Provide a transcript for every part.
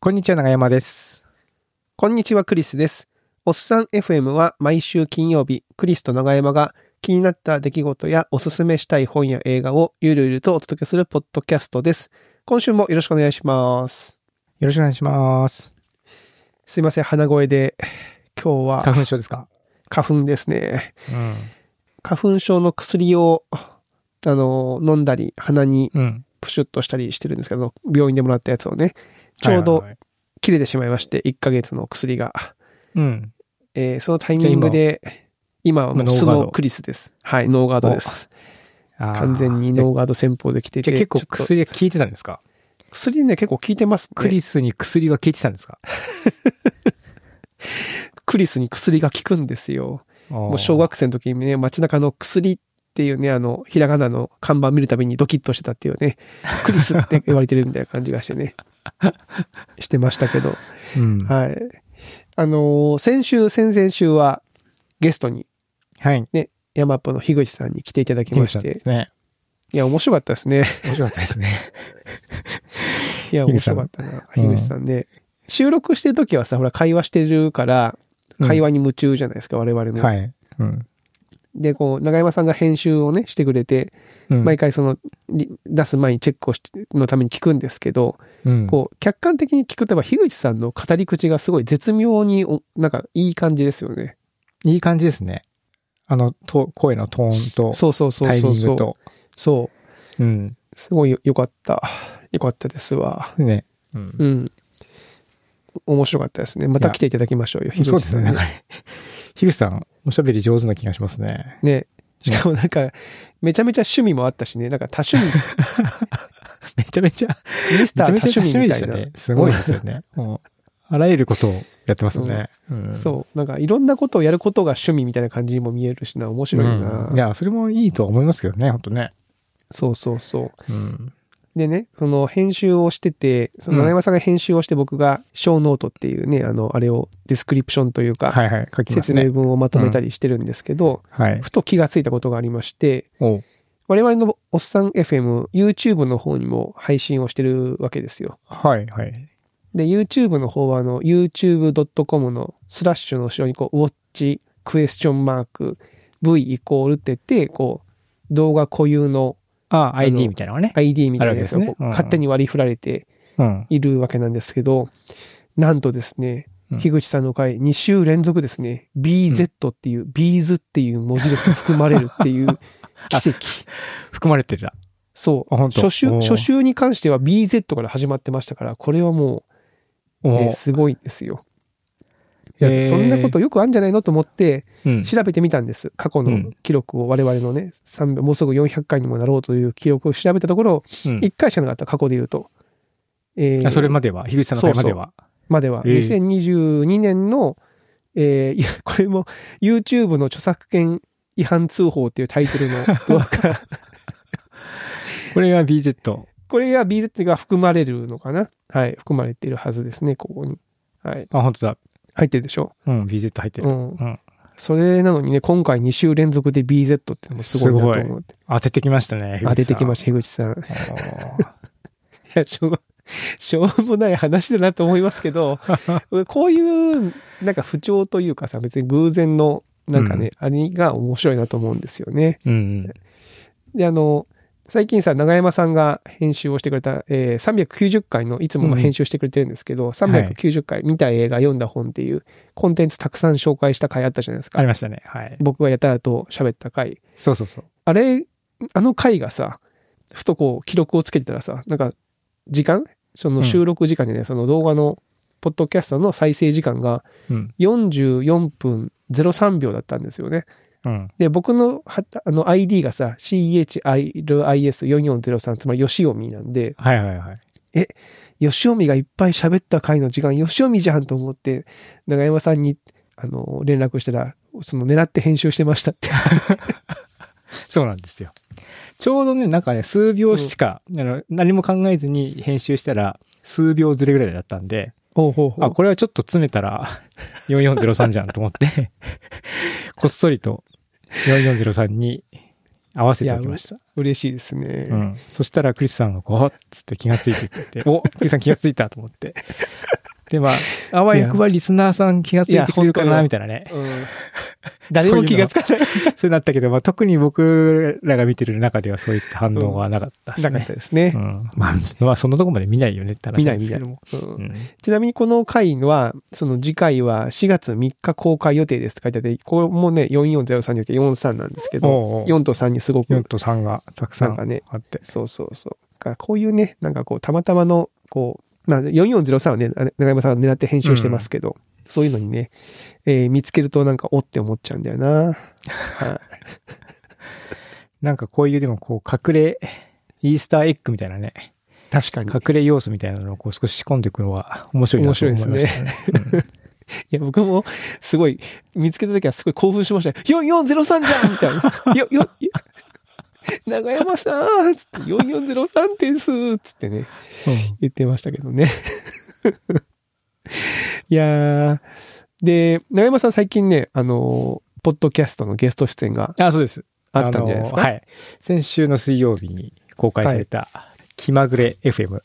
こんにちは、長山です。 こんにちは、クリスです。おっさん FM は毎週金曜日、クリスと長山が気になった出来事やおすすめしたい本や映画をゆるゆるとお届けするポッドキャストです。今週もよろしくお願いします。 よろしくお願いします。 すいません、鼻声で。今日は花粉症ですか？ 花粉ですね。 うん。 花粉症の薬を飲んだり、鼻にプシュッとしたりしてるんですけど、病院でもらったやつをね、ちょうど切れてしまいまして、1ヶ月の薬が。 うん。 そのタイミングで、今はもう素のクリスです。はい、ノーガードです。完全にノーガード戦法で来てて。 じゃあ結構薬が効いてたんですか？ 薬ね、結構効いてますね。 クリスに薬は効いてたんですか？ クリスに薬が効くんですよ。もう小学生の時にね、街中の薬っていうね、ひらがなの看板見るたびにドキッとしてたっていうね、クリスって言われてるみたいな感じがしてね、してましたけど。 うん、 はい。先々週はゲストに、 はい。 ね、ヤマップの樋口さんに来ていただきまして。 ね、 いや、面白かったですね。 面白かったですね。 いや、面白かったな。樋口さんね。収録してる時はさ、ほら、会話してるから、会話に夢中じゃないですか、我々も。 はい。うん。 で、こう、長山さんが編集をね、してくれて、毎回出す前にチェックをのために聞くんですけど、こう、客観的に聞くと、樋口さんの語り口がすごい絶妙に、なんかいい感じですよね。 いい感じですね。声のトーンと、タイミングと。 そう。 うん。 すごいよかった。よかったですわ。 ね。 うん。面白かったですね。また来ていただきましょうよ、樋口さん、ね。 そうですね。樋口さん、おしゃべり上手な気がしますね。 ね。しかもなんか、めちゃめちゃ趣味もあったしね。なんか多趣味。 めちゃめちゃ。 ミスター多趣味みたいな。 ね、すごいですよね。もうあらゆることをやってますよね、 そう。なんかいろんなことをやることが趣味みたいな感じにも見えるしな。面白いな。 いや、それもいいとは思いますけどね、本当ね。 そうそうそう。でね、その編集をしてて、その長山さんが編集をして僕が小ノートっていうね、あれをディスクリプションというか、説明文をまとめたりしてるんですけど、ふと気がついたことがありまして、我々のおっさん FM、YouTube の方にも配信をしてるわけですよ。 はいはい。 で、YouTube の方はyoutube.com のスラッシュの後ろにこう、ウォッチ、クエスチョンマーク、V イコールって言って、こう、動画固有の ID みたいなのね。 ID みたいなやつを勝手に割り振られているわけなんですけど、なんとですね、樋口さんの回2週連続ですね、BZ っていう、B's っていう文字列が含まれるっていう奇跡。 含まれてた。 そう。初週に関しては BZ から始まってましたから、これはもう、ね、すごいですよ。いやそんなことよくあるんじゃないのと思って調べてみたんです。過去の記録を我々のね、もうすぐ400回にもなろうという記録を調べたところ、1回しかなかった、過去で言うと。 それまでは、樋口さんの回までは。 までは。2022年の、これも YouTube の著作権違反通報っていうタイトルの動画。 これが BZ。 これが BZ が含まれるのかな？はい、含まれているはずですね、ここに。はい。 本当だ。 入ってるでしょ？ BZ 入ってる。 それなのにね、今回2週連続で BZ ってのもすごいなと思って。 当ててきましたね、 当ててきました、樋口さん。いや、しょうもない話だなと思いますけど、こういう、なんか不調というかさ、別に偶然の、なんかね、あれが面白いなと思うんですよね。で、最近さ、長山さんが編集をしてくれた、390回のいつも編集してくれてるんですけど、390回見た映画読んだ本っていうコンテンツたくさん紹介した回あったじゃないですか。 ありましたね。はい。 僕がやたらと喋った回。 そうそうそう。 あの回がさ、ふとこう記録をつけてたらさ、なんかその収録時間でね、その動画のポッドキャストの再生時間が44分03秒だったんですよね。で、僕のID がさ、CHIRIS4403、つまり吉尾美なんで、吉尾美がいっぱい喋った回の時間、吉尾美じゃんと思って、長山さんに、連絡したら、狙って編集してましたって。 そうなんですよ。ちょうどね、なんかね、数秒しか、何も考えずに編集したら、数秒ずれぐらいだったんで、これはちょっと詰めたら、4403じゃんと思って、こっそりと、4403に合わせておきました。 嬉しいですね。 そしたらクリスさんがこう、つって気がついてくれて、クリスさん気がついたと思って、 で、まあ、あわよくばリスナーさん気がついてくれるかな、みたいなね。 誰も気がつかない。 そうなったけど、まあ、特に僕らが見てる中ではそういった反応はなかったですね。 なかったですね。 まあ、そのとこまで見ないよねって話ですけども。 ちなみにこの回は、その次回は4月3日公開予定ですって書いてあって、これもね、4403じゃなくて43なんですけど、4と3にすごく。 4と3がたくさんあって。 そう。こういうね、なんかこう、たまたまの、こう、まあ、4403はね、長山さんが狙って編集してますけど、そういうのにね、見つけるとなんか、おって思っちゃうんだよな。はい。 なんかこういうでもこう、隠れ、イースターエッグみたいなね。 確かに。 隠れ要素みたいなのをこう少し仕込んでいくのは面白いなと思いましたね。 いや、僕もすごい、見つけた時はすごい興奮しましたよ。4403じゃんみたいな。長山さんつって、4403ですつってね、言ってましたけどね。いやー。で、長山さん最近ね、ポッドキャストのゲスト出演が。 そうです。 あったんじゃないですか。 はい。先週の水曜日に公開された、気まぐれ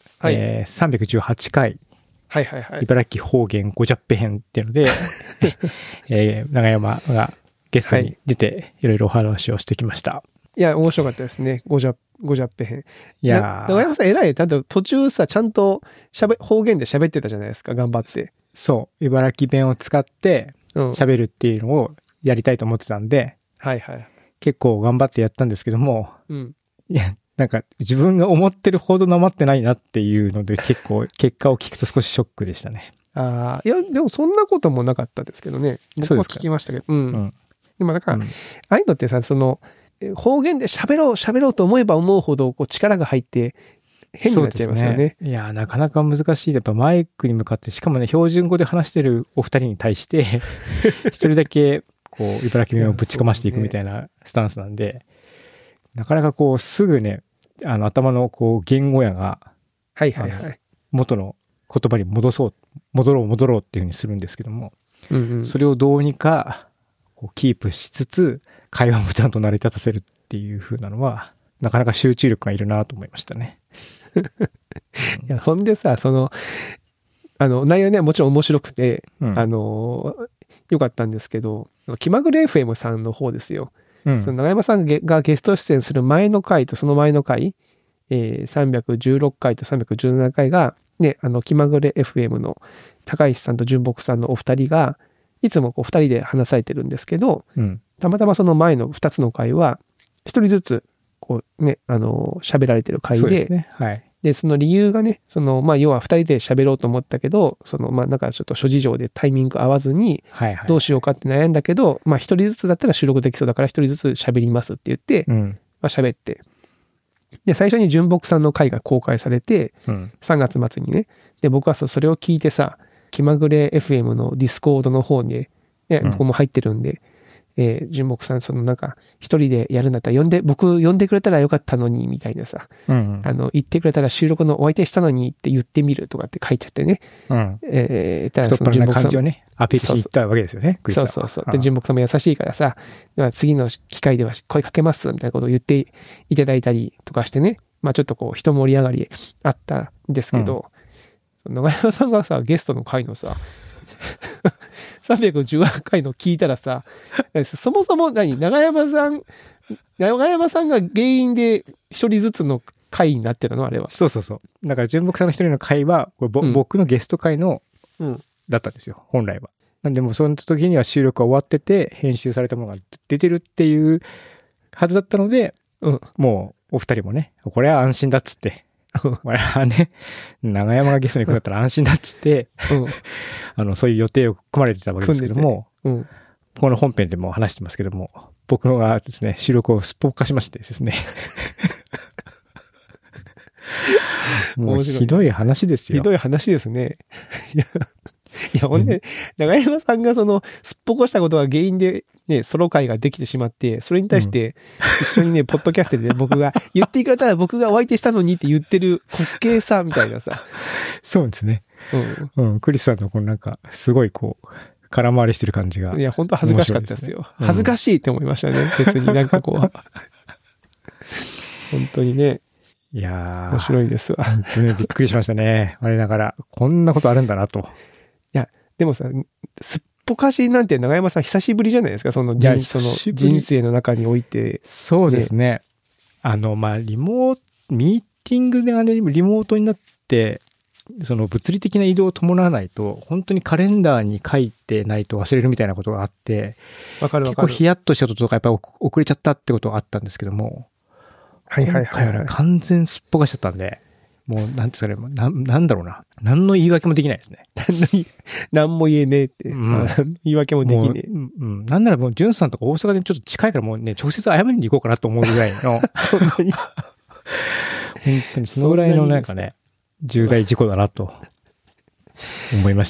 FM、318回。茨城方言ごじゃっぺ編っていうので、長山がゲストに出て、いろいろお話をしてきました。 いや、面白かったですね。ごじゃっぺ編。いや長山さん偉い。だって途中さ、ちゃんと方言で喋ってたじゃないですか、頑張って。 そう。茨城弁を使って喋るっていうのをやりたいと思ってたんで、結構頑張ってやったんですけども、いや、なんか自分が思ってるほどなまってないなっていうので結構結果を聞くと少しショックでしたね。 いや、でもそんなこともなかったですけどね。僕も聞きましたけど。でもなんか、ああいうのってさ、その、方言で喋ろうと思えば思うほどこう力が入って変になっちゃいますよね。 いや、なかなか難しい。やっぱマイクに向かって、しかもね、標準語で話してるお二人に対して、一人だけ、こう、茨城弁をぶちかましていくみたいなスタンスなんで、なかなかこう、すぐね、頭のこう、言語やが、元の言葉に戻ろうっていうふうにするんですけども、それをどうにか、こう、キープしつつ、会話もちゃんと成り立たせるっていう風なのは、なかなか集中力がいるなと思いましたね。 いや、ほんでさ、その、内容ね、もちろん面白くて、よかったんですけど、気まぐれ FM さんの方ですよ。その長山さんがゲスト出演する前の回とその前の回、316回と317回が、ね、気まぐれ FM の高石さんと純木さんのお二人が、いつもこう二人で話されてるんですけど、たまたまその前の2つの回は、一人ずつ、こうね、喋られてる回で、で、その理由がね、その、まあ、要は2人で喋ろうと思ったけど、その、まあ、なんかちょっと諸事情でタイミング合わずに、どうしようかって悩んだけど、まあ、一人ずつだったら収録できそうだから、一人ずつ喋りますって言って、まあ、喋って、で、最初に純木さんの回が公開されて、3月末にね、で、僕はそれを聞いてさ、気まぐれ FM のディスコードの方に、ね、僕も入ってるんで、純木さん、そのなんか、一人でやるんだったら呼んでくれたらよかったのに、みたいなさ、言ってくれたら収録のお相手したのにって言ってみるとかって書いちゃってね。 太っ腹な感じをね、アピールしに行ったわけですよね、 そう。で、純木さんも優しいからさ、次の機会では声かけます、みたいなことを言っていただいたりとかしてね、まあちょっとこう、一盛り上がりあったんですけど、長山さんがさ、ゲストの回のさ、318回の聞いたらさ、そもそも長山さんが原因で一人ずつの回になってたのあれは。 そう。だから純木さんの一人の回は、これ僕のゲスト回の、だったんですよ、本来は。なんでもうその時には収録が終わってて、編集されたものが出てるっていうはずだったので、もうお二人もね、これは安心だっつって、これはね、長山がゲストに来るんだったら安心だっつって、そういう予定を組まれてたわけですけども、この本編でも話してますけども、僕のがですね、収録をすっぽかしましてですね。もうひどい話ですよ。 ひどい話ですね。いや、ほんで、長山さんがその、すっぽこしたことが原因で、ね、ソロ会ができてしまって、それに対して、一緒にね、ポッドキャストで僕が、言ってくれたら僕がお相手したのにって言ってる滑稽さみたいなさ。 そうですね。クリスさんのこのなんか、すごいこう、空回りしてる感じが。 いや、本当恥ずかしかったですよ。恥ずかしいって思いましたね。別になんかこう。本当にね。 いやー。 面白いですわ。 本当にびっくりしましたね。我ながら、こんなことあるんだなと。 でもさ、すっぽかしなんて長山さん久しぶりじゃないですか、その人生の中において。 そうですね。ミーティングでリモートになって、その物理的な移動を伴わないと、本当にカレンダーに書いてないと忘れるみたいなことがあって、結構ヒヤッとしたこととかやっぱり遅れちゃったってことがあったんですけども、今回は完全すっぽかしちゃったんで、もう、なんですかね、なんだろうな。何の言い訳もできないですね。 何も言えねえって。言い訳もできねえ。 なんならもう、ジュンさんとか大阪でちょっと近いからもうね、直接謝りに行こうかなと思うぐらいの。 そんなに。 本当にそのぐらいのなんかね、重大事故だなと思いまして、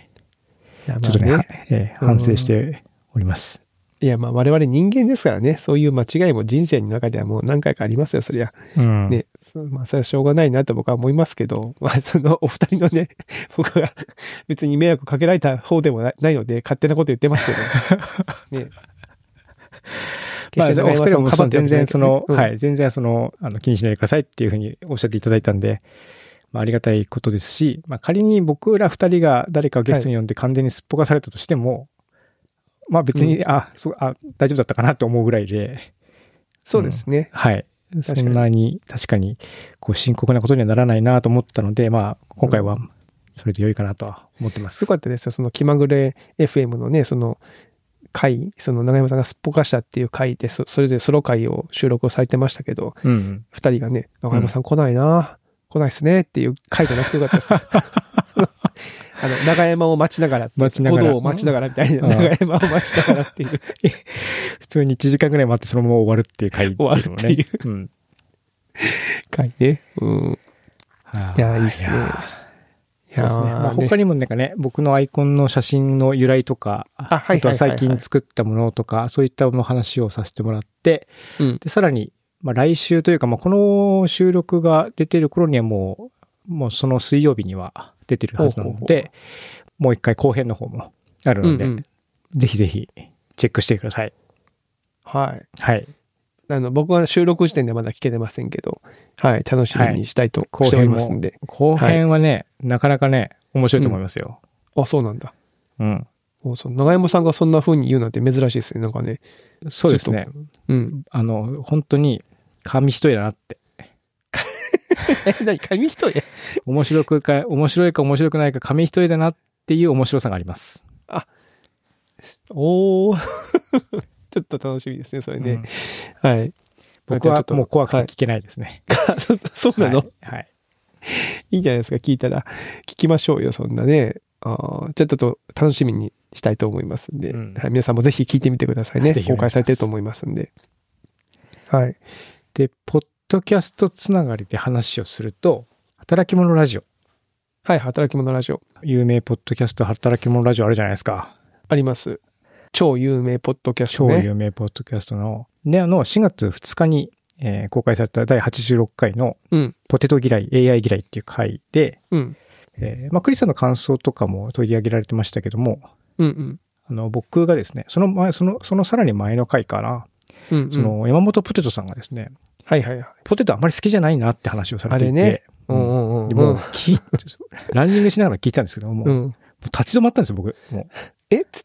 ちょっとね、反省しております。 いや、我々人間ですからね、そういう間違いも人生の中ではもう何回かありますよ、そりゃ。ね、それはしょうがないなと僕は思いますけど、そのお二人のね、僕は別に迷惑かけられた方でもないので、勝手なこと言ってますけど、ね。 お二人も全然全然気にしないでくださいっていうふうにおっしゃっていただいたんで、ありがたいことですし、仮に僕ら二人が誰かをゲストに呼んで完全にすっぽかされたとしても、別に、大丈夫だったかなと思うぐらいで。 そうですね。 はい。そんなに、確かに、深刻なことにはならないなと思ったので、今回は、それで良いかなとは思ってます。 よかったですよ。その気まぐれ FM のね、その回、その長山さんがすっぽかしたっていう回で、それぞれソロ回を収録をされてましたけど、二人がね、長山さん来ないっすねっていう回じゃなくてよかったです。長山を待ちながら、歩道を待ちながらみたいな、長山を待ちながらっていう。 普通に1時間ぐらい待ってそのまま終わるっていう回っていうのね。 終わるっていう。回ね。いや、いいっすね。 そうですね。他にもなんかね、僕のアイコンの写真の由来とか、あとは最近作ったものとか、そういった話をさせてもらって、でさらに、来週というか、この収録が出てる頃にはもうその水曜日には出てるはずなので、もう一回後編の方もあるので、ぜひぜひチェックしてください。 はい。 はい。 僕は収録時点でまだ聞けてませんけど、はい、楽しみにしたいとしておりますんで。 後編はね、なかなかね、面白いと思いますよ。 そうなんだ。長山さんがそんな風に言うなんて珍しいですね、なんかね。 そうですね。本当に、紙一重だなって。 何紙一重面白いか面白くないか紙一重だなっていう面白さがあります。 ちょっと楽しみですね、それね。はい。 僕はもう怖くて聞けないですね。 そうなの？ はい。 いいじゃないですか、聞いたら。聞きましょうよ、そんなね。ちょっと楽しみにしたいと思いますんで、皆さんもぜひ聞いてみてくださいね。公開されてると思いますんで。はい。 で、ポッドキャストつながりで話をすると、働き者ラジオ。 はい、働き者ラジオ。 有名ポッドキャスト、働き者ラジオあるじゃないですか。 あります。超有名ポッドキャストね。 超有名ポッドキャストの、4月2日に、公開された第86回の、ポテト嫌い、AI 嫌いっていう回で、クリスさんの感想とかも取り上げられてましたけども、僕がですね、そのさらに前の回かな、その山本ポテトさんがですね、ポテトあまり好きじっないなって話をされていて、 ね、 でもランニングしながら聞いたんですけども、立ち止まったんですよ、僕。もうっつって。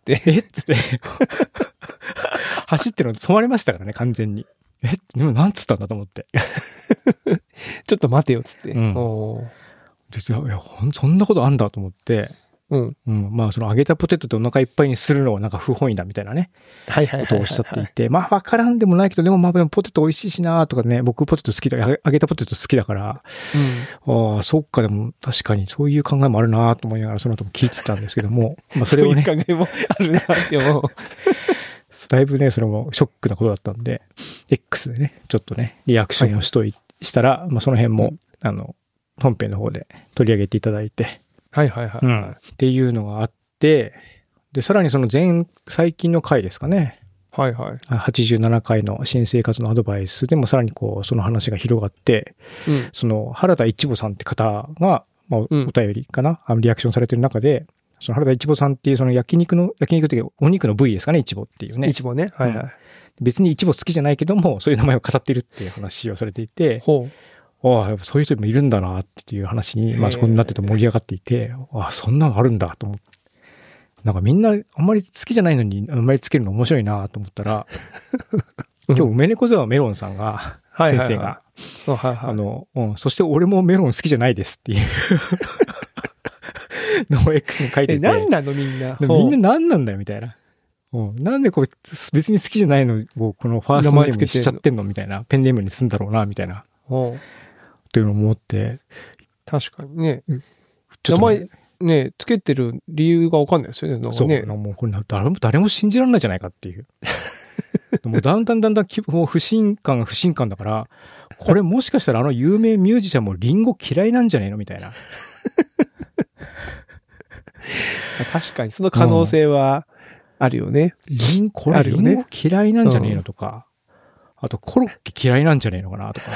走ってるの止まりましたからね、完全に。でもなんつったんだと思って。 ちょっと待てよ、つって。 そんなことあんだと思って、その揚げたポテトでお腹いっぱいにするのはなんか不本意だみたいなね。ことをおっしゃっていて、わからんでもないけど、でもポテト美味しいしなとかね、僕ポテト好きだ、揚げたポテト好きだから、そっか、でも確かにそういう考えもあるなと思いながらその後も聞いてたんですけども、 それをね。そういう考えもあるなって思う。 だいぶね、それもショックなことだったんで、X でね、ちょっとね、リアクションをしたら、その辺も、本編の方で取り上げていただいて、っていうのがあって、で、さらにその最近の回ですかね。87回の新生活のアドバイスでもさらにその話が広がって、その原田一母さんって方が、お便りかな、リアクションされてる中で、その原田一母さんっていうその焼肉っていうお肉の部位ですかね、一母っていうね。 一母ね。 別に一母好きじゃないけども、そういう名前を語っているっていう話をされていて、そういう人もいるんだなっていう話に、そこになってて盛り上がっていて、そんなのあるんだと思って。 なんかみんなあんまり好きじゃないのにあんまりつけるの面白いなと思ったら、今日梅猫沢メロンさんが、先生が、そして俺もメロン好きじゃないですっていうのを X に書いてて。 何なのみんな。 みんな何なんだよみたいな。なんでこう別に好きじゃないのをこのファーストネームにしちゃってんのみたいな。ペンネームにすんだろうなみたいな。というのを思って。 確かにね。ちょっと名前ね、つけてる理由がわかんないですよね。 そうね。もうこれ誰も信じられないじゃないかっていう。もうだんだんもう不信感だから、これもしかしたら有名ミュージシャンもリンゴ嫌いなんじゃねえのみたいな。 確かにその可能性はあるよね。 リンゴ嫌いなんじゃねえのとか、あとコロッケ嫌いなんじゃねえのかなとか。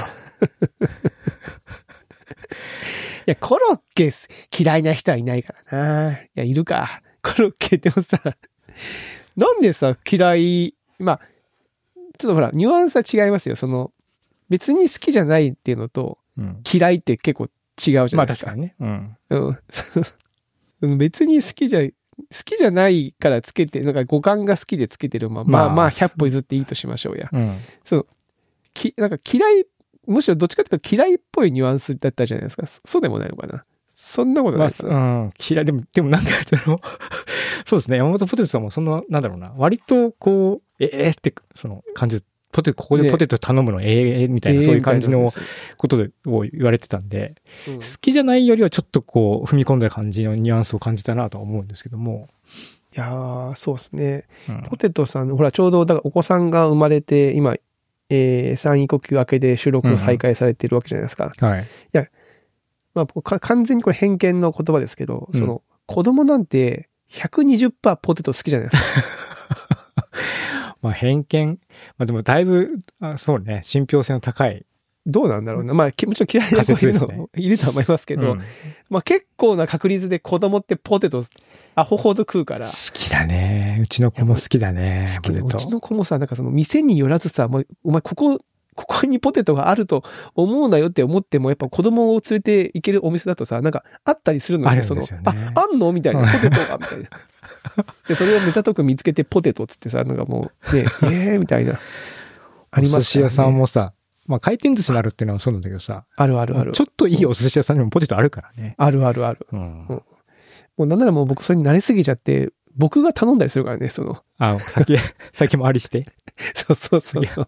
いや、コロッケ嫌いな人はいないからな。いや、いるか。コロッケでもさ、なんでさ、嫌い、まあ、ちょっとほら、ニュアンスは違いますよ。別に好きじゃないっていうのと、嫌いって結構違うじゃないですか。 まあ確かにね。 別に好きじゃないからつけて、なんか五感が好きでつけてる、まあ、100歩譲っていいとしましょうや。なんか嫌い、むしろどっちかというと嫌いっぽいニュアンスだったじゃないですか。そうでもないのかな。そんなことないですか。 嫌い、でもなんか、そうですね。山本ポテトさんもそんな、なんだろうな。割とこう、って感じで、ここでポテト頼むのみたいな、そういう感じのことを言われてたんで、好きじゃないよりはちょっとこう、踏み込んだ感じのニュアンスを感じたなとは思うんですけども。 いやー、そうですね。ポテトさん、ほら、ちょうど、だからお子さんが生まれて、今、産育休明けで収録を再開されているわけじゃないですか。 はい。いや、まあ、完全にこれ偏見の言葉ですけど、子供なんて 120% ポテト好きじゃないですか。 まあ偏見。まあでもだいぶ、そうね、信憑性の高い。 どうなんだろうな。まあ、もちろん嫌いな子いるとは思いますけど、まあ結構な確率で子供ってポテトアホほど食うから。 好きだね。うちの子も好きだね。 好きだ。うちの子もさ、なんか店によらずさ、お前ここにポテトがあると思うなよって思っても、やっぱ子供を連れて行けるお店だとさ、なんかあったりするのに、あんのみたいな、ポテトがみたいな。で、それを目ざとく見つけてポテトっつってさ、なんかもう、ね、みたいな。ありますね。お寿司屋さんもさ、まあ回転寿司になるっていうのはそうなんだけどさ。 ある。 ちょっといいお寿司屋さんにもポテトあるからね。 ある。もうなんならもう僕それに慣れすぎちゃって、僕が頼んだりするからね、 先回りして。 そう。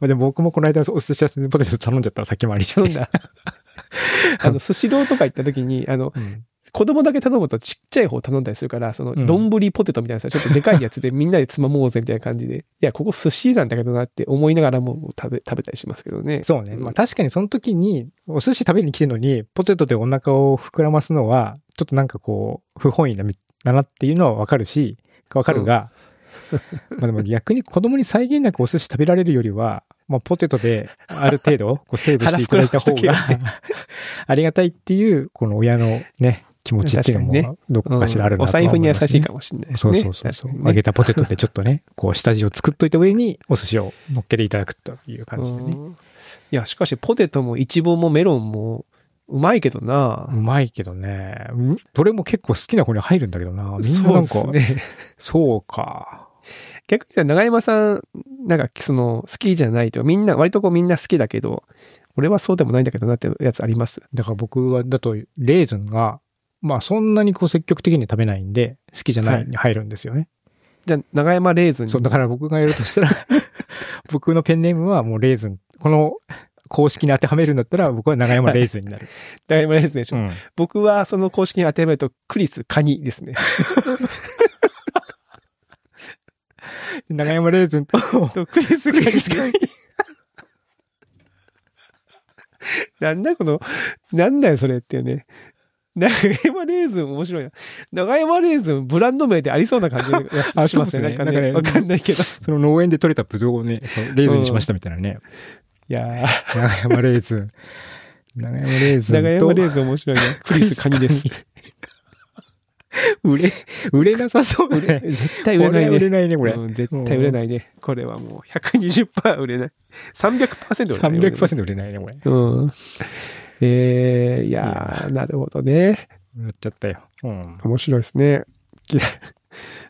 でも僕もこの間お寿司屋さんにポテト頼んじゃったら先回りして。 頼んだ。スシローとか行った時に、子供だけ頼むとちっちゃい方頼んだりするから、丼ポテトみたいなさ、ちょっとでかいやつでみんなでつまもうぜみたいな感じで、いや、ここ寿司なんだけどなって思いながらも食べたりしますけどね。 そうね。まあ確かにその時に、お寿司食べに来てるのに、ポテトでお腹を膨らますのは、ちょっとなんかこう、不本意だなっていうのはわかるが、まあでも逆に子供に際限なくお寿司食べられるよりは、まあポテトである程度こうセーブしていただいた方がありがたいっていう、この親のね、気持ちっていうのもどこかしらあるなと思いますね。 お財布に優しいかもしれないですね。 そう。揚げたポテトでちょっとね、こう下地を作っといた上にお寿司を乗っけていただくという感じでね。 いや、しかしポテトもイチゴもメロンもうまいけどな。 うまいけどね。どれも結構好きな子に入るんだけどな。みんななんか、そうですね。そうか。 逆にさ、長山さん、なんか好きじゃないと、割とみんな好きだけど、俺はそうでもないんだけどなってやつあります。 だから僕だと、レーズンが、まあそんなにこう積極的に食べないんで、好きじゃないに入るんですよね。 じゃあ、長山レーズン。 そう、だから僕がやるとしたら、僕のペンネームはもうレーズン。この公式に当てはめるんだったら、僕は長山レーズンになる。 長山レーズンでしょ。僕はその公式に当てはめると、クリスカニですね。 長山レーズンとクリスカニ。なんだよそれっていうね。長山レーズン面白いな。長山レーズンブランド名でありそうな感じがしますね。なんかね、わかんないけど。 その農園で採れたブドウをね、レーズンにしましたみたいなね。 いやー。 長山レーズン。長山レーズンと。 長山レーズン面白いね。クリスカニです。 売れなさそうね。 絶対売れないね。 売れないね、これ。 絶対売れないね。これはもう 120% 売れない。300% 売れない。 300% 売れないね、これ。 いやー、なるほどね。 やっちゃったよ。 面白いですね。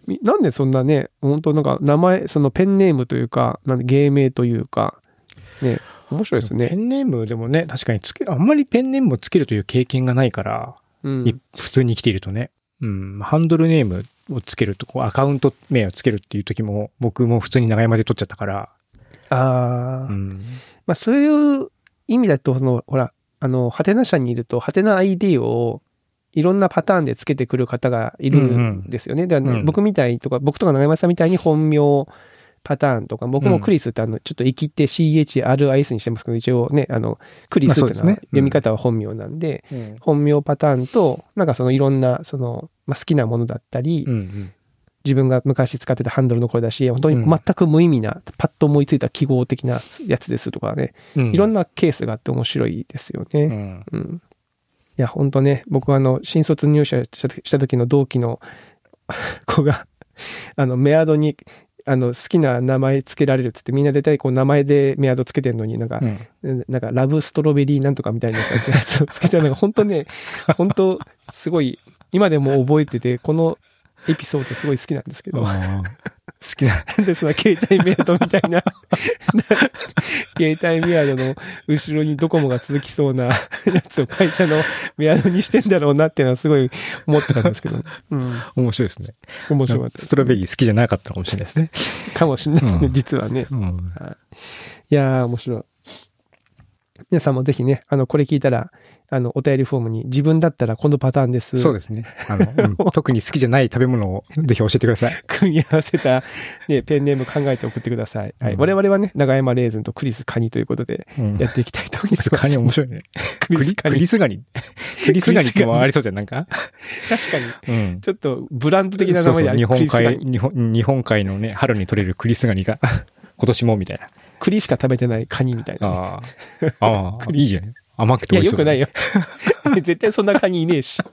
なんでそんなね、本当なんか名前、そのペンネームというか、芸名というか、ね、面白いですね。 ペンネームでもね、確かにあんまりペンネームをつけるという経験がないから、普通に生きているとね、ハンドルネームをつけると、アカウント名をつけるっていう時も、僕も普通に長山で取っちゃったから。 まあそういう意味だと、ほら、ハテナ社にいると、ハテナ ID をいろんなパターンでつけてくる方がいるんですよね。だから僕みたいとか、僕とか長山さんみたいに本名パターンとか、僕もクリスってちょっと生きて CHRIS にしてますけど、一応ね、クリスってのは読み方は本名なんで、本名パターンと、なんかそのいろんな、好きなものだったり、自分が昔使ってたハンドルのこれだし、本当に全く無意味な、パッと思いついた記号的なやつですとかね、いろんなケースがあって面白いですよね。いや、本当ね、僕は新卒入社した時の同期の子が、メアドに、好きな名前つけられるっつって、みんな大体こう名前でメアドつけてるのになんかラブストロベリーなんとかみたいなやつをつけてるのが、本当ね、本当すごい、今でも覚えてて、このエピソードすごい好きなんですけど。 好きなんで、その携帯メアドみたいな、携帯メアドの後ろにドコモが続きそうなやつを会社のメアドにしてんだろうなっていうのはすごい思ってたんですけど、 面白いですね。 面白かった。 ストロベリー好きじゃなかったのかもしれないですね。 かもしれないですね、実はね。いやー、面白い。皆さんもぜひね、これ聞いたら、お便りフォームに自分だったらこのパターンです。 そうですね。特に好きじゃない食べ物をぜひ教えてください。 組み合わせた、ね、ペンネーム考えて送ってください。はい。我々はね、長山レーズンとクリスカニということで、やっていきたいと思います。 クリスカニ面白いね。クリスガニ。クリスガニってもありそうじゃん、なんか。 確かに。ちょっとブランド的な名前でありそう。 日本海のね、春に取れるクリスガニが、今年もみたいな。 栗しか食べてないカニみたいな、ね。 いいじゃん。甘くて美味しそう。 いや、よくないよ。絶対そんなカニいねえし。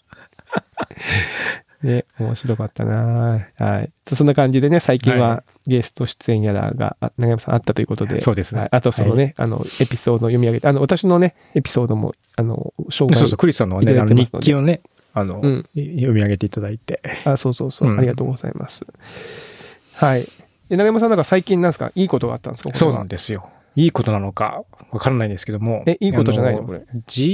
ね、面白かったな。はい。そんな感じでね、最近はゲスト出演やらが、長山さんあったということで。 そうですね。 あとそのね、エピソードを読み上げて、私のね、エピソードも、紹介。 そう、クリスさんのね、日記をね、読み上げていただいて。 そう。ありがとうございます。はい。長山さんなんか最近なんですか、いいことがあったんですか？ そうなんですよ。いいことなのかわからないんですけども。 いいことじゃないのこれ。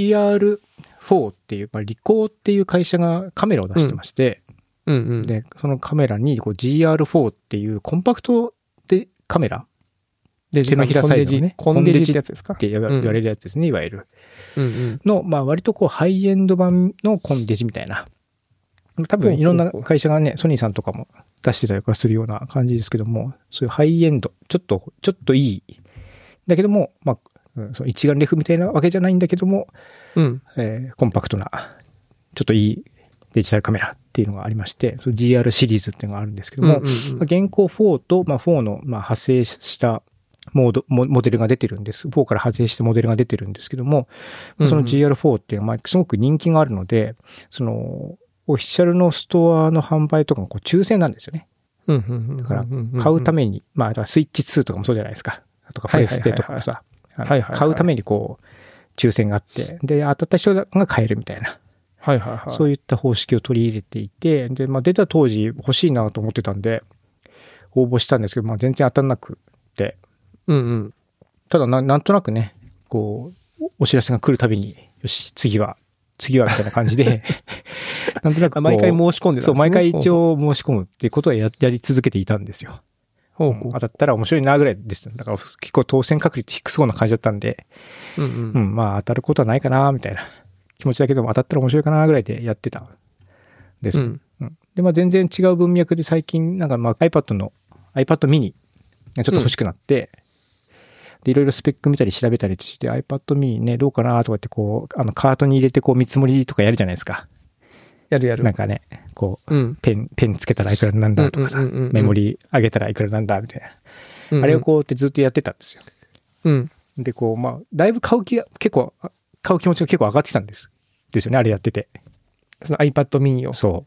GR4 っていう、リコーっていう会社がカメラを出してまして、で、そのカメラにGR4 っていうコンパクトでカメラ、手のひらサイズのね、 コンデジってやつですかって言われるやつですね、いわゆる。の、割とハイエンド版のコンデジみたいな。多分いろんな会社がね、ソニーさんとかも出してたりとかするような感じですけども、そういうハイエンド、ちょっといい。だけども、その一眼レフみたいなわけじゃないんだけども、コンパクトな、ちょっといいデジタルカメラっていうのがありまして、その GR シリーズっていうのがあるんですけども、現行4と、4の、派生したモデルが出てるんです。4から派生したモデルが出てるんですけども、その GR4 っていうのは、すごく人気があるので、その、オフィシャルのストアの販売とかも抽選なんですよね。だから、買うために、だからスイッチ2とかもそうじゃないですか。とか、プレステとかさ、買うために抽選があって、で、当たった人が買えるみたいな。そういった方式を取り入れていて、で、出た当時欲しいなと思ってたんで、応募したんですけど、全然当たんなくて。ただなんとなくね、お知らせが来るたびに、よし、次は、みたいな感じで、なんとなく毎回申し込んでたんですね。 そう、毎回一応申し込むっていうことはやり続けていたんですよ。当たったら面白いなぐらいです。だから結構当選確率低そうな感じだったんで、当たることはないかなみたいな気持ちだけども、当たったら面白いかなぐらいでやってたんです。で、全然違う文脈で最近なんかiPad mini がちょっと欲しくなって、で、いろいろスペック見たり調べたりして iPad mini ね、どうかなとかってカートに入れて見積もりとかやるじゃないですか。 やる。 なんかね、ペンつけたらいくらなんだとかさ、メモリ上げたらいくらなんだみたいな。あれをってずっとやってたんですよ。で、だいぶ買う気持ちが結構上がってきたんですよね、あれやってて。 その iPad mini を。 そう。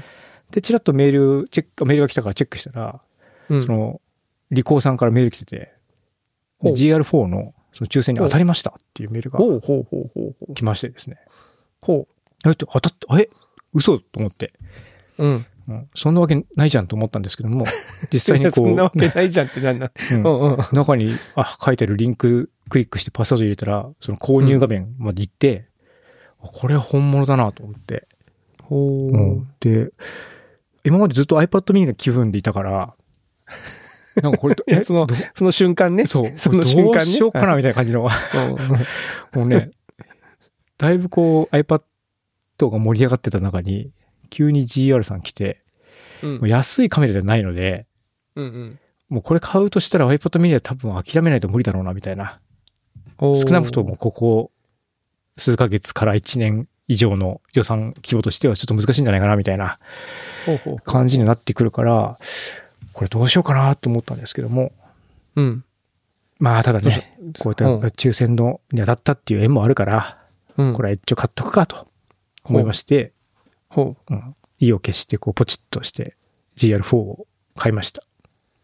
で、ちらっとメールが来たからチェックしたら、その、リコーさんからメール来てて、GR4 のその抽選に当たりましたっていうメールが来ましてですね。当たって、嘘と思って。 そんなわけないじゃんと思ったんですけども、実際にこう。 そんなわけないじゃんってなんだ。 中に、書いてあるリンククリックしてパスワード入れたら、その購入画面まで行って、これは本物だなと思って。で、今までずっと iPad mini の気分でいたから、なんかこれ、 その瞬間ね。 そう。その瞬間ね。どうしようかなみたいな感じの。もうね、だいぶこう iPad が盛り上がってた中に、急に GR さん来て、もう安いカメラじゃないので、もうこれ買うとしたら iPad mini は多分諦めないと無理だろうなみたいな。少なくともここ数ヶ月から1年以上の予算規模としてはちょっと難しいんじゃないかなみたいな感じになってくるから、これどうしようかなと思ったんですけども。まあただね、こうやって抽選に当たったっていう縁もあるから、これは一応買っとくかと思いまして、意を決してこうポチッとして GR4 を買いました。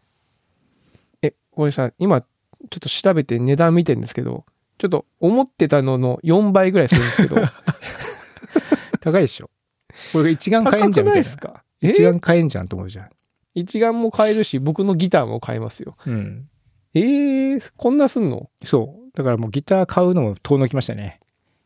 これさ、今ちょっと調べて値段見てるんですけど、ちょっと思ってたのの4倍ぐらいするんですけど。 高いでしょ。これ一眼買えんじゃんみたいな。高くないですか？一眼買えんじゃんと思うじゃん。 一眼も買えるし、僕のギターも買えますよ。こんなすんの？ そう。だからもうギター買うのも遠のきましたね。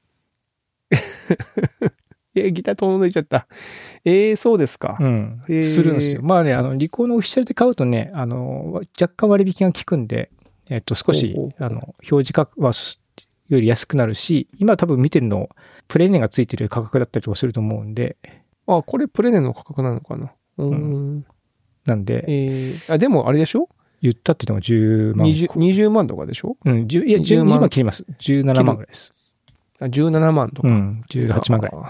ギター遠のいちゃった。そうですか。 するんですよ。まあね、リコーのオフィシャルで買うとね、若干割引が効くんで、少し、表示価格はより安くなるし、今多分見てるの、プレネがついてる価格だったりとかすると思うんで。 これプレネの価格なのかな。 なんで。 でもあれでしょ？ 言ったって言っても10万。 20万とかでしょ？ いや、20万切ります。17万ぐらいです。 17万とか。 18万ぐら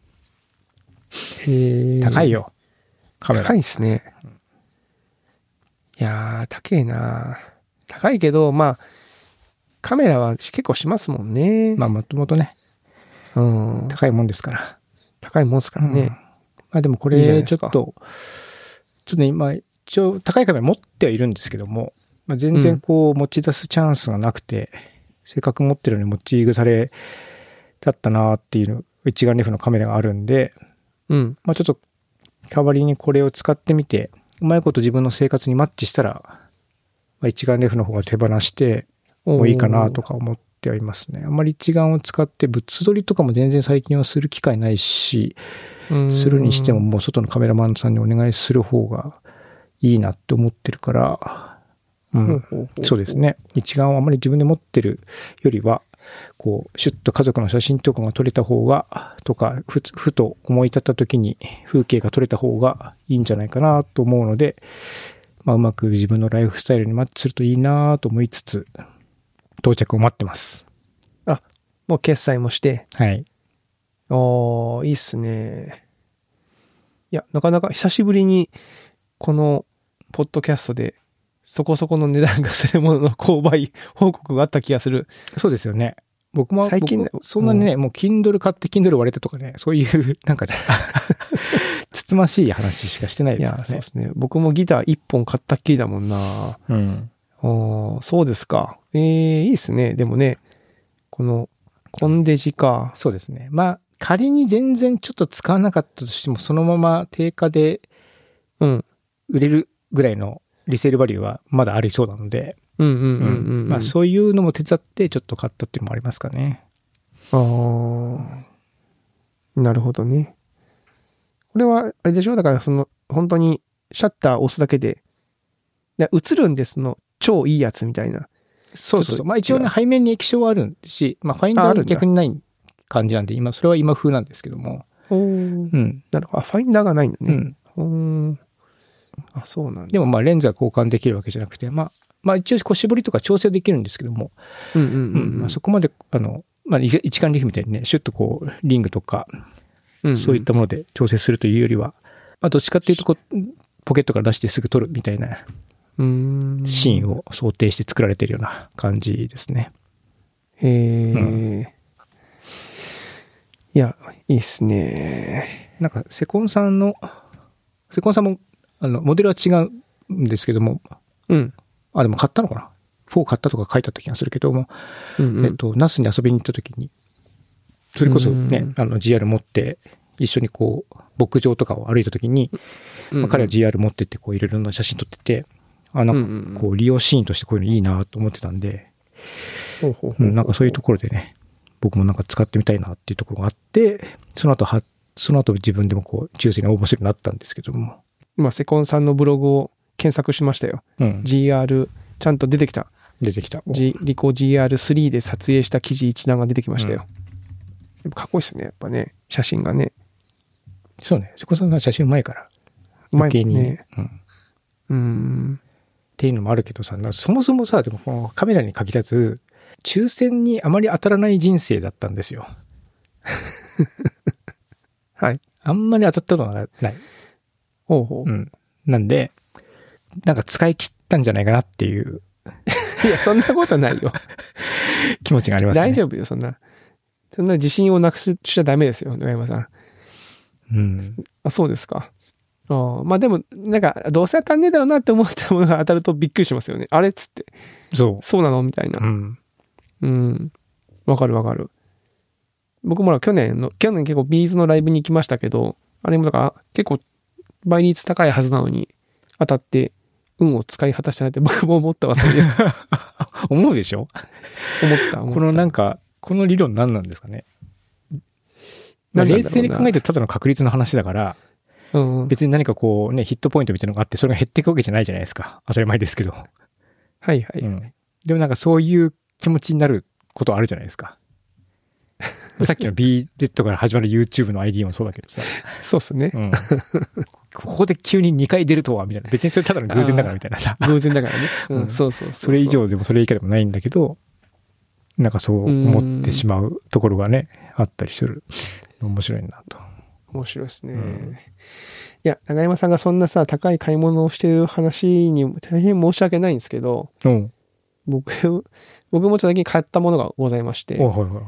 い。高いよ。カメラ。 高いですね。いやー、高いな。高いけど、まあ、カメラは結構しますもんね。 まあ、もともとね。高いもんですから。 高いもんですからね。 まあでもこれ、ちょっとね、今、一応高いカメラ持ってはいるんですけども、全然こう持ち出すチャンスがなくて、せっかく持ってるのに持ち腐れだったなっていう一眼レフのカメラがあるんで、ちょっと代わりにこれを使ってみて、うまいこと自分の生活にマッチしたら、一眼レフの方が手放してもいいかなとか思ってはいますね。あんまり一眼を使って物撮りとかも全然最近はする機会ないし、するにしてももう外のカメラマンさんにお願いする方がいいなって思ってるから、そうですね。一眼をあまり自分で持ってるよりは、こう、シュッと家族の写真とかが撮れた方が、とか、ふと思い立った時に風景が撮れた方がいいんじゃないかなと思うので、うまく自分のライフスタイルにマッチするといいなと思いつつ、到着を待ってます。 もう決済もして。 はい。 いいっすね。いや、なかなか久しぶりに、この、ポッドキャストで、そこそこの値段がするものの購買報告があった気がする。 そうですよね。僕も最近、そんなにね、もう Kindle 買って Kindle 割れたとかね、そういう、なんか、つつましい話しかしてないですからね。 いや、そうですね。僕もギター1本買ったっきりだもんな。そうですか。いいっすね。でもね、この、コンデジか。 そうですね。仮に全然ちょっと使わなかったとしても、そのまま定価で、売れるぐらいのリセールバリューはまだありそうなので、そういうのも手伝ってちょっと買ったっていうのもありますかね。 なるほどね。これは、あれでしょ？だから本当にシャッター押すだけで、映るんですの、超いいやつみたいな。 そう。一応ね、背面に液晶はあるし、ファインダーは逆にない感じなんで、それは今風なんですけども。 なるほど。ファインダーがないんだね。そうなんだ。 でもレンズは交換できるわけじゃなくて、一応絞りとか調整できるんですけども、そこまで、一眼レフみたいにね、シュッとこう、リングとか、そういったもので調整するというよりは、どっちかっていうとポケットから出してすぐ撮るみたいな、シーンを想定して作られているような感じですね。 いや、いいっすね。 なんか、セコンさんも、モデルは違うんですけども、でも買ったのかな ?4 買ったとか書いてあった気がするけども、那須に遊びに行った時に、それこそね、GR 持って一緒にこう、牧場とかを歩いた時に、彼は GR 持ってって、こういろいろな写真撮ってて、なんかこう利用シーンとしてこういうのいいなと思ってたんで、なんかそういうところでね、僕もなんか使ってみたいなっていうところがあって、その後自分でもこう、抽選に応募するようになったんですけども。 今、セコンさんのブログを検索しましたよ。GR、ちゃんと出てきた。 出てきた。 リコ GR3 で撮影した記事一覧が出てきましたよ。やっぱかっこいいっすね、やっぱね、写真がね。 そうね、セコンさんが写真うまいから。 うまいね。 っていうのもあるけどさ、そもそもさ、でもこのカメラに限らず、抽選にあまり当たらない人生だったんですよ。 はい。あんまり当たったのがない。なんで、なんか使い切ったんじゃないかなっていう。 いや、そんなことはないよ。 気持ちがありますね。 大丈夫よ、そんな自信をなくしちゃダメですよ、野山さん。あ、そうですか。まあでも、なんか、どうせ当たんねえだろうなって思ったものが当たるとびっくりしますよね。あれっつって。そうなのみたいな。わかるわかる。僕も去年結構ビーズのライブに行きましたけど、あれもだから結構倍率高いはずなのに当たって運を使い果たしたなって僕も思ったわ、それ。 思うでしょ？ 思った。 このなんか、この理論何なんですかね。冷静に考えてただの確率の話だから、別に何かこうね、ヒットポイントみたいなのがあって、それが減っていくわけじゃないじゃないですか。当たり前ですけど。 はいはい。 でもなんかそういう気持ちになることあるじゃないですか。さっきの BZ から始まる YouTube の ID もそうだけどさ。 そうっすね。 ここで急に2回出るとは、みたいな。別にそれただの偶然だからみたいなさ。 偶然だからね。そう。 それ以上でもそれ以下でもないんだけど、なんかそう思ってしまうところがね、あったりする。面白いなと。 面白いですね。いや、長山さんがそんなさ、高い買い物をしてる話に大変申し訳ないんですけど、僕もちょっと最近買ったものがございまして、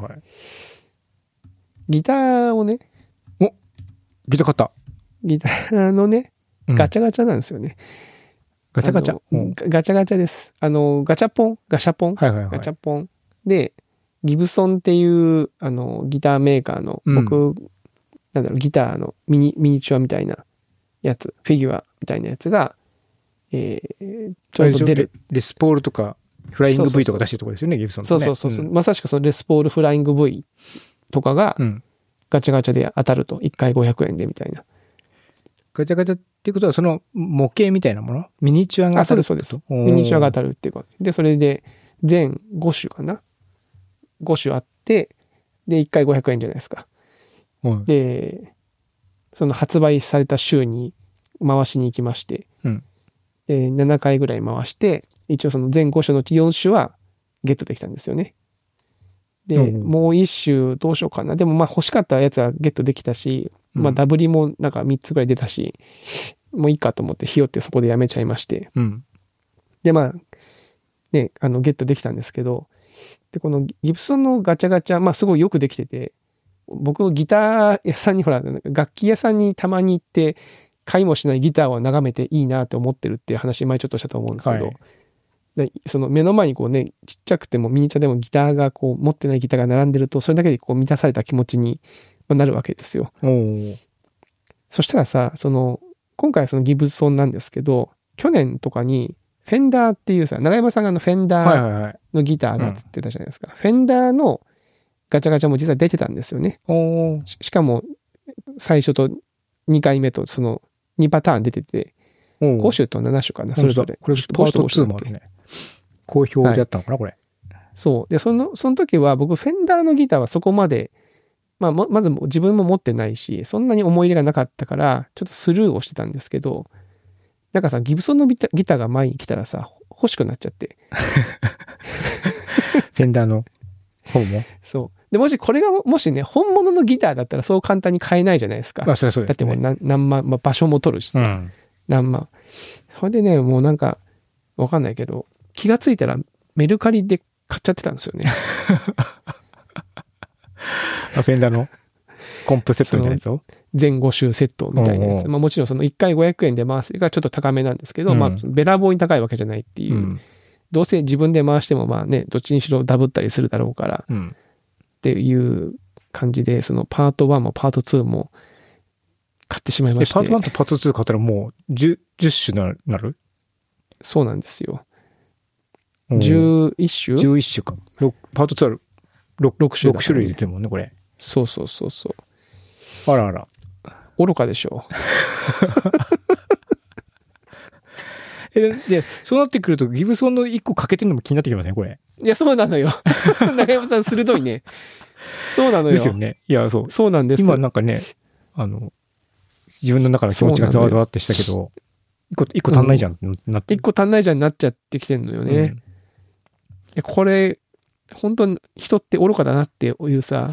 ギターをね、 ギター買った。 ギターのね、ガチャガチャなんですよね。 ガチャガチャガチャガチャです。ガシャポンガチャポン。で、ギブソンっていう、ギターメーカーの、ギターのミニチュアみたいなやつ、フィギュアみたいなやつが、ちょうど出る。 レスポールとか、フライング V とか出してるところですよね、ギブソンってね。 そう。まさしくそのレスポールフライング V とかが、ガチャガチャで当たると、1回500円でみたいな。 ガチャガチャっていうことは、その模型みたいなものミニチュアが当たる。 そうです。ミニチュアが当たるっていうか。で、それで、全5種かな ?5 種あって、で、1回500円じゃないですか。で、その発売された週に回しに行きまして、で、7回ぐらい回して、一応その全5種のうち4種はゲットできたんですよね。で、もう1種どうしようかな。でもまあ欲しかったやつはゲットできたし、まあダブリもなんか3つぐらい出たし、もういいかと思ってひよってそこでやめちゃいまして。で、まあ、ね、ゲットできたんですけど、で、このギブソンのガチャガチャ、まあすごいよくできてて、僕ギター屋さんに楽器屋さんにたまに行って買いもしないギターを眺めていいなって思ってるっていう話前ちょっとしたと思うんですけど、でその目の前にこうね、ちっちゃくてもミニチュアでもギターがこう持ってないギターが並んでると、それだけでこう満たされた気持ちになるわけですよ。そしたらさ、今回そのギブソンなんですけど、去年とかにフェンダーっていうさ、長山さんがフェンダーのギターがつってたじゃないですか。フェンダーのガチャガチャも実は出てたんですよね。しかも最初と2回目とその2パターン出てて、5種と7種かな、それぞれ。 これパート2もあるね。好評だったのかな、これ。 そう。で、その時は僕、フェンダーのギターはそこまで、まず自分も持ってないし、そんなに思い入れがなかったから、ちょっとスルーをしてたんですけど、なんかさ、ギブソンのギターが前に来たらさ、欲しくなっちゃって。 フェンダーの方もそう。で、もしこれが、もしね、本物のギターだったらそう簡単に買えないじゃないですか。 そりゃそうですね。 だってもう何万、場所も取るしさ、何万。それでね、もうなんか、わかんないけど、気がついたらメルカリで買っちゃってたんですよね。 フェンダーのコンプセットみたいなやつを全5種セットみたいなやつ。もちろんその1回500円で回すがちょっと高めなんですけど、べらぼうに高いわけじゃないっていう。どうせ自分で回してもまあね、どっちにしろダブったりするだろうから、っていう感じで、そのパート1もパート2も買ってしまいまして。 パート1とパート2買ったらもう10種なる？ そうなんですよ。11種 ?11 種か。パート2は6種類出てるもんね、これ。 そうそうそうそう。 あらあら。 愚かでしょで、そうなってくると、ギブソンの1個欠けてるのも気になってきません、これ。 いや、そうなのよ。中山さん鋭いね。そうなのよ。 ですよね。いや、そう。 そうなんです。 今なんかね、自分の中の気持ちがざわざわってしたけど、一個足んないじゃんってなって。 一個足んないじゃんになっちゃってきてるのよね。いや、これ、本当に人って愚かだなっていうさ、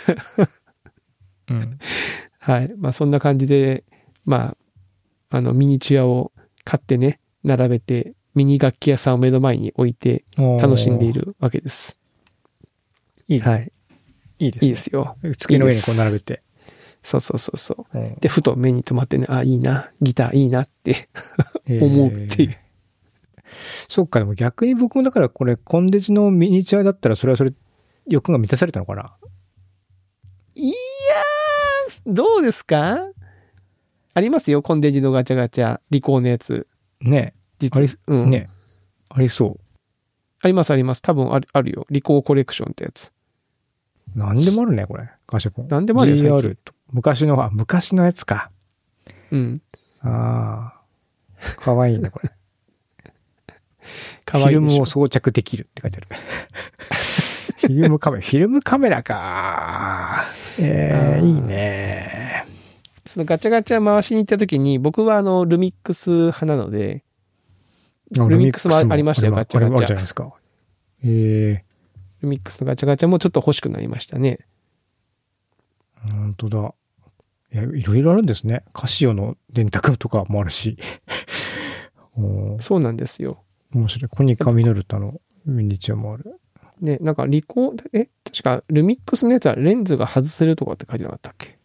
はい。まあそんな感じで、まあ、ミニチュアを買ってね、並べて、ミニ楽器屋さんを目の前に置いて、楽しんでいるわけです。 いい、はい。いいですね。 いいですよ。 机の上にこう並べて。 そうそうそうそう。で、ふと目に留まってね、あ、いいな、ギターいいなって思うっていう。 そっか、でも逆に僕もだからこれ、コンデジのミニチュアだったら、それはそれ、欲が満たされたのかな？ いやー、どうですか？ありますよ、コンデジのガチャガチャ、リコーのやつ。 ね。 実は。うん。 ね。ありそう。 ありますあります。多分あるよ。リコーコレクションってやつ。 なんでもあるね、これ。ガシャポン。 なんでもあるよ、 GR と。昔のやつか。 うん。 ああ。かわいいね、これ。 かわいい。 フィルムを装着できるって書いてある。フィルムカメラか。いいね。 そのガチャガチャ回しに行った時に、僕はルミックス派なので、ルミックスもありましたよ、ガチャガチャ。 あるじゃないですか。 ルミックスのガチャガチャもちょっと欲しくなりましたね。 本当だ。いろいろあるんですね。カシオの電卓とかもあるし。 そうなんですよ。 面白い。コニカミノルタのミニチュアもある。 ね、なんか確かルミックスのやつはレンズが外せるとかって書いてなかったっけ？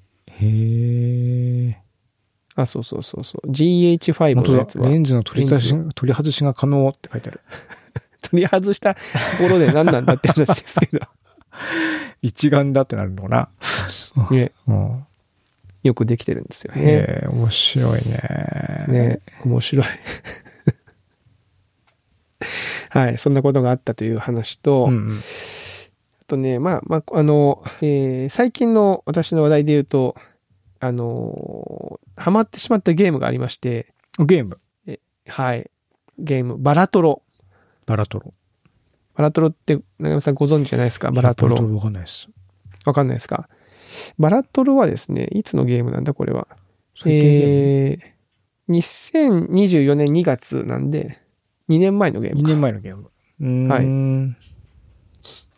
へえ。 あ、そう。GH5 のやつは。 レンズの取り外しが可能って書いてある。 取り外したところで何なんだって話ですけど。 一眼だってなるのかな。 ね。よくできてるんですよね。 面白いね。 ね、面白い。はい、そんなことがあったという話と、あとね、最近の私の話題で言うと、ハマってしまったゲームがありまして。 ゲーム？ はい。ゲーム、バラトロって、長山さんご存知じゃないですか、バラトロ。 わかんないです。 わかんないですか。バラトロはですね、いつのゲームなんだ、これは。2024年2月なんで、2年前のゲームか。 2年前のゲーム。 はい。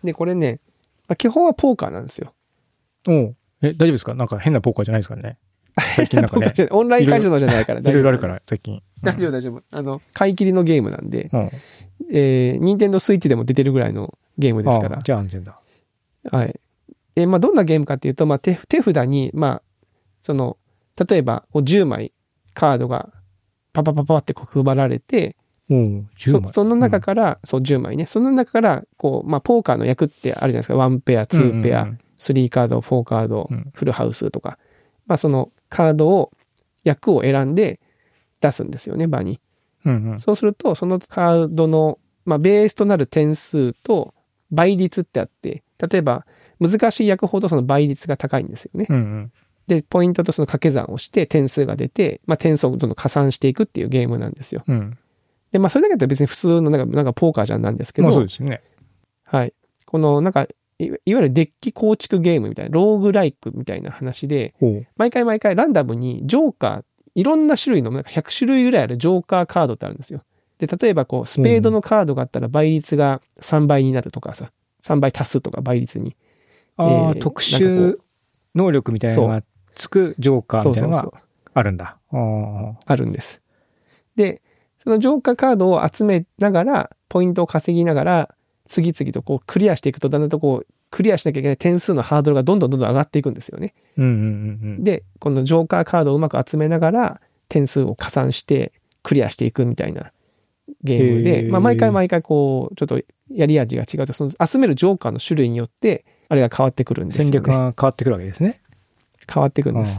で、これね、基本はポーカーなんですよ。 大丈夫ですか？なんか変なポーカーじゃないですかね。最近なんかね。 オンラインカジノじゃないから。 いろいろあるから、最近。 大丈夫。買い切りのゲームなんで、任天堂スイッチでも出てるぐらいのゲームですから。 じゃあ安全だ。 はい。どんなゲームかっていうと、手札に、例えば、10枚カードがパパパパって配られて、その中から、10枚ね。その中から、ポーカーの役ってあるじゃないですか。1ペア、2ペア、3カード、4カード、フルハウスとか。そのカード役を選んで出すんですよね、場に。そうすると、そのカードの、ベースとなる点数と倍率ってあって、例えば、難しい役ほどその倍率が高いんですよね。で、ポイントとその掛け算をして点数が出て、点数をどんどん加算していくっていうゲームなんですよ。で、それだけだと別に普通のなんかポーカーじゃんなんですけど。 そうですね。 はい。このいわゆるデッキ構築ゲームみたいな、ローグライクみたいな話で、毎回ランダムにジョーカー、いろんな種類のなんか100種類ぐらいあるジョーカーカードってあるんですよ。で、例えばスペードのカードがあったら倍率が3倍になるとかさ、3倍足すとか倍率に。 特殊能力みたいなのがつくジョーカーみたいなのがあるんだ。 あるんです。で、そのジョーカーカードを集めながら、ポイントを稼ぎながら、次々とクリアしていくと、だんだんとクリアしなきゃいけない点数のハードルがどんどん上がっていくんですよね。で、このジョーカーカードをうまく集めながら、点数を加算してクリアしていくみたいなゲームで、毎回ちょっとやり味が違うと、その集めるジョーカーの種類によって、あれが変わってくるんですよね。 戦略が変わってくるわけですね。 変わってくるんです。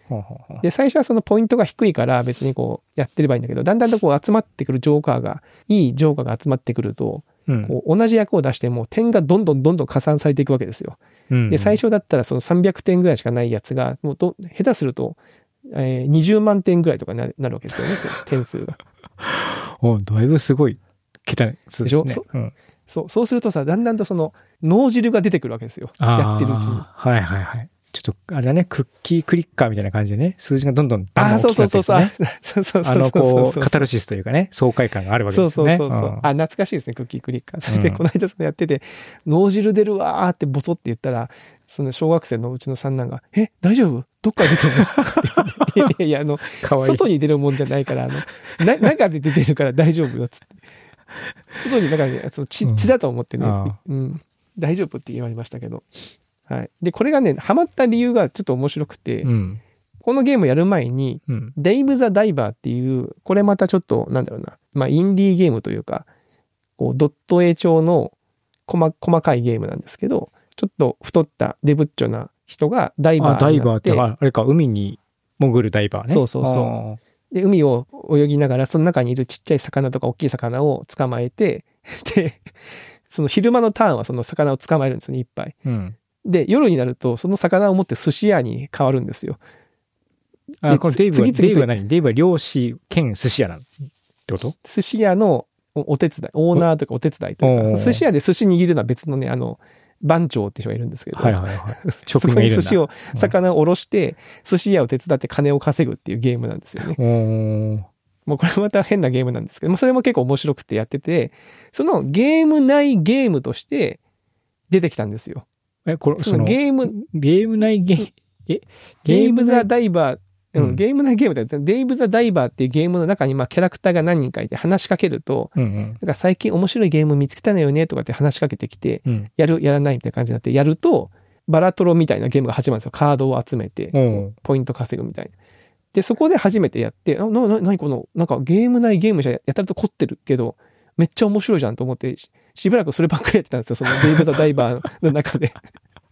で、最初はそのポイントが低いから別にこうやってればいいんだけど、だんだんとこう集まってくるジョーカーが、いいジョーカーが集まってくると、こう同じ役を出しても点がどんどん加算されていくわけですよ。で、最初だったらその300点ぐらいしかないやつが、もう下手すると、20万点ぐらいとかなるわけですよね、点数が。 だいぶすごい桁数ですね。でしょ、 そうするとさ、だんだんとその脳汁が出てくるわけですよ。やってるうちに。 はいはいはい。ちょっと、あれだね、クッキークリッカーみたいな感じでね、数字がどんどん大きくなっていくね。こう、カタルシスというかね、爽快感があるわけですね。 懐かしいですね、クッキークリッカー。そして、この間そのやってて、脳汁出るわーってボソって言ったら、その小学生のうちの三男が、大丈夫？どっから出てるの？いや、外に出るもんじゃないから、中で出てるから大丈夫よ、つって。外に中に、血だと思ってね、大丈夫って言われましたけど。はい。で、これがね、ハマった理由がちょっと面白くて、このゲームやる前に、デイブ・ザ・ダイバーっていう、これまたちょっと、なんだろうな、まあ、インディーゲームというか、こう、ドット絵調の細かいゲームなんですけど、ちょっと太ったデブッチョな人がダイバーになって。 ダイバーって、あれか、海に潜るダイバーね。 そう。で、海を泳ぎながら、その中にいるちっちゃい魚とか大きい魚を捕まえて、で、その昼間のターンはその魚を捕まえるんですよね、いっぱい。で、夜になると、その魚を持って寿司屋に変わるんですよ。 このデイブは何？デイブは漁師兼寿司屋なんってこと？ 寿司屋のお手伝い、オーナーとかお手伝いというか、寿司屋で寿司握るのは別のね、番長って人がいるんですけど、そこに寿司を、魚をおろして、寿司屋を手伝って金を稼ぐっていうゲームなんですよね。もうこれまた変なゲームなんですけど、それも結構面白くてやってて、そのゲーム内ゲームとして出てきたんですよ。そのゲーム内ゲームザ・ダイバー、ゲーム内ゲームだよ。デイブ・ザ・ダイバーっていうゲームの中に、まあ、キャラクターが何人かいて話しかけると、なんか最近面白いゲーム見つけたのよねとかって話しかけてきて、やらないみたいな感じになって、やると、バラトロみたいなゲームが始まるんですよ。カードを集めて、ポイント稼ぐみたいな。で、そこで初めてやって、何この、なんかゲーム内ゲームじゃやたらと凝ってるけど、めっちゃ面白いじゃんと思って、しばらくそればっかりやってたんですよ。そのデイブ・ザ・ダイバーの中で。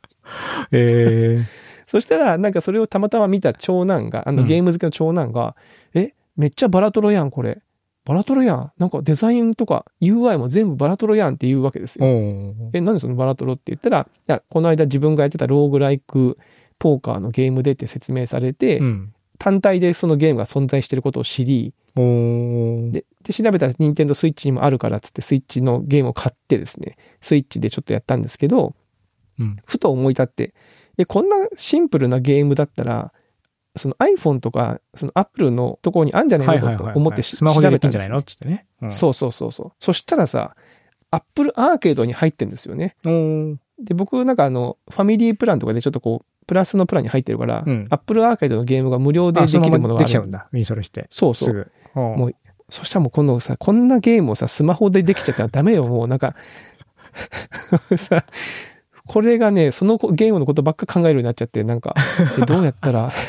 そしたら、なんかそれをたまたま見た長男が、ゲーム好きの長男が、めっちゃバラトロやん、これ。バラトロやん。なんかデザインとか UI も全部バラトロやんって言うわけですよ。何そのバラトロって言ったら、いや、この間自分がやってたローグライクポーカーのゲームでって説明されて、単体でそのゲームが存在していることを知り、で調べたら任天堂スイッチにもあるからっつってスイッチのゲームを買ってですね、スイッチでちょっとやったんですけど、ふと思い立って、こんなシンプルなゲームだったら、その iPhone とか、その Apple のところにあるんじゃないのと思ってスマホでできるんじゃないのっつってね。 そう。そしたらさ、Apple アーケードに入ってるんですよね。で、僕なんかファミリープランとかでちょっとこう、プラスのプランに入ってるから、Apple アーケードのゲームが無料でできるものがある。 できちゃうんだ。インストールして。 そう。もう、そしたらもうこんなゲームをさ、スマホでできちゃったらダメよ。もうなんか、さ、これがね、そのゲームのことばっか考えるようになっちゃって、なんか、どうやったら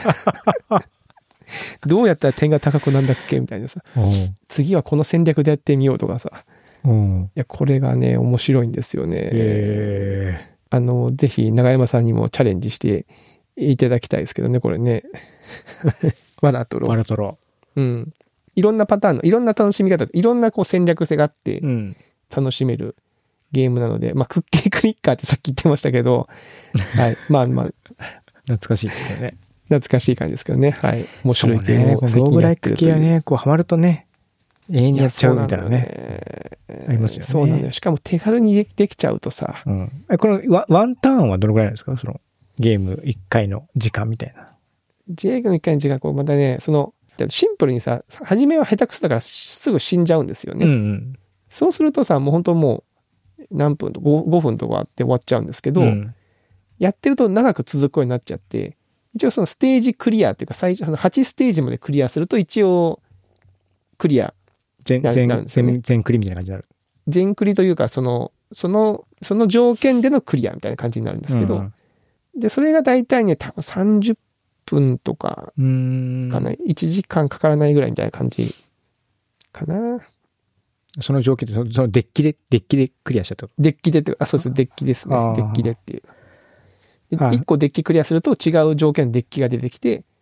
点が高くなんだっけみたいなさ。次はこの戦略でやってみようとかさ。いや、これがね、面白いんですよね。ぜひ、長山さんにもチャレンジしていただきたいですけどね、これね。バラトロ。いろんなパターンの、いろんな楽しみ方、いろんなこう戦略性があって、楽しめるゲームなので、まあ、クッキークリッカーってさっき言ってましたけど、はい。まあ、懐かしいですよね。 懐かしい感じですけどね。はい。面白いゲームを最近やってるという。ローグライク系はね、こう、ハマるとね、永遠にやっちゃうみたいなね。ありますよね。 そうなのよ。しかも手軽にできちゃうとさ。 このワンターンはどのぐらいなんですか？そのゲーム1回の時間みたいな。 ゲーム1回の時間、こう、またね、シンプルにさ、初めは下手くそだからすぐ死んじゃうんですよね。そうするとさ、もう本当もう何分と5分とかあって終わっちゃうんですけど、やってると長く続くようになっちゃって、一応そのステージクリアっていうか、最初8ステージまでクリアすると一応クリア全クリみたいな感じになる。 全クリというか、その条件でのクリアみたいな感じになるんですけど、で、それが大体ね、多分30分とかかな、1時間かからないぐらいみたいな感じかな。 その条件で、そのデッキでクリアしたと。 デッキでって、そうです、デッキですね。デッキでっていう。で1個デッキクリアすると違う条件のデッキが出てきて、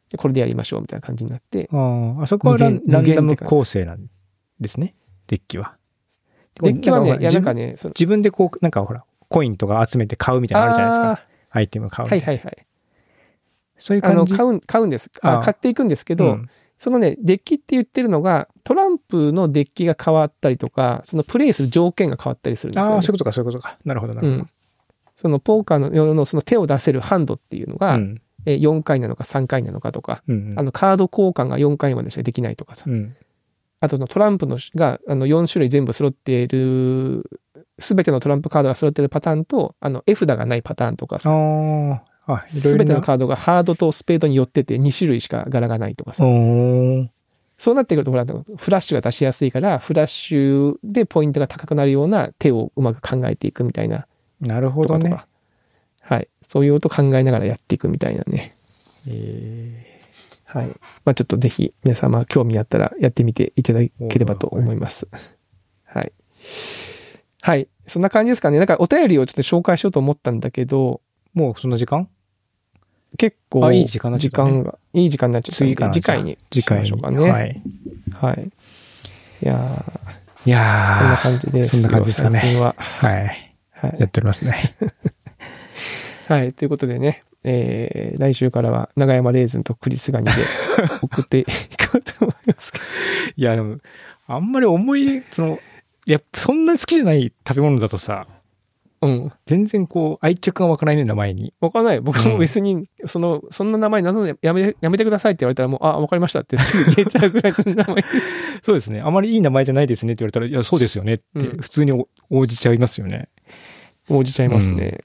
これでやりましょうみたいな感じになって。 あそこはランダム構成なんですね。デッキは。 デッキはね、いやなんかね、 自分でこう、なんかほら、コインとか集めて買うみたいなのあるじゃないですか。アイテム買うみたいな。 はいはいはい。 そういう感じ。 買うんです。買っていくんですけど、そのね、デッキって言ってるのが、トランプのデッキが変わったりとか、そのプレイする条件が変わったりするんですよ、ね。 そういうことか、そういうことか。なるほど、なるほど。 そのポーカーの用のその手を出せるハンドっていうのが、4回なのか3回なのかとか、カード交換が4回までしかできないとかさ。あとのトランプのが4種類全部揃っている、すべてのトランプカードが揃っているパターンと、絵札がないパターンとかさ。すべてのカードがハードとスペードに寄ってて2種類しか柄がないとかさ。そうなってくると、ほら、フラッシュが出しやすいから、フラッシュでポイントが高くなるような手をうまく考えていくみたいな。 なるほどね。 はい。そういうことを考えながらやっていくみたいなね。はい。まあちょっとぜひ皆様興味あったらやってみていただければと思います。はい。はい。そんな感じですかね。なんかお便りをちょっと紹介しようと思ったんだけど。 もうその時間？ 結構、 いい時間になっちゃったね。 いい時間になっちゃったんで、次回にしましょうかね。 はい。 はい。いやー、 そんな感じです。 そんな感じですかね。 最近は。 はい。やっておりますね。 はい。ということでね、来週からは長山レーズンとクリスガニで送っていこうと思いますけど。 いや、でも、あんまり思い入れ、そんな好きじゃない食べ物だとさ、全然こう、愛着が湧かないね、名前に。 湧かない。僕も別に、そんな名前なのでやめてくださいって言われたらもう、わかりましたってすぐ言えちゃうぐらいの名前です。 そうですね。あまりいい名前じゃないですねって言われたら、いや、そうですよねって、普通に応じちゃいますよね。 応じちゃいますね。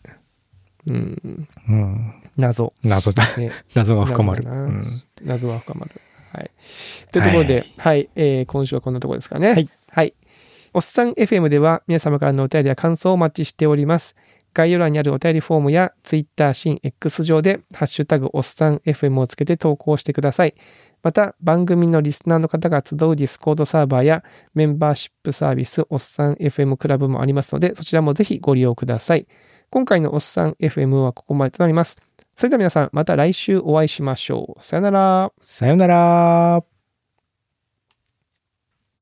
謎だ。謎が深まる。 謎が深まる。はい。というところで、はい、今週はこんなところですかね。はい。おっさん FM では皆様からのお便りや感想をお待ちしております。概要欄にあるお便りフォームや Twitter、新 X 上でハッシュタグおっさん FM をつけて投稿してください。また、番組のリスナーの方が集うディスコードサーバーやメンバーシップサービスおっさん FM クラブもありますので、そちらもぜひご利用ください。今回のおっさん FM はここまでとなります。それでは皆さん、また来週お会いしましょう。さよなら。 さよなら。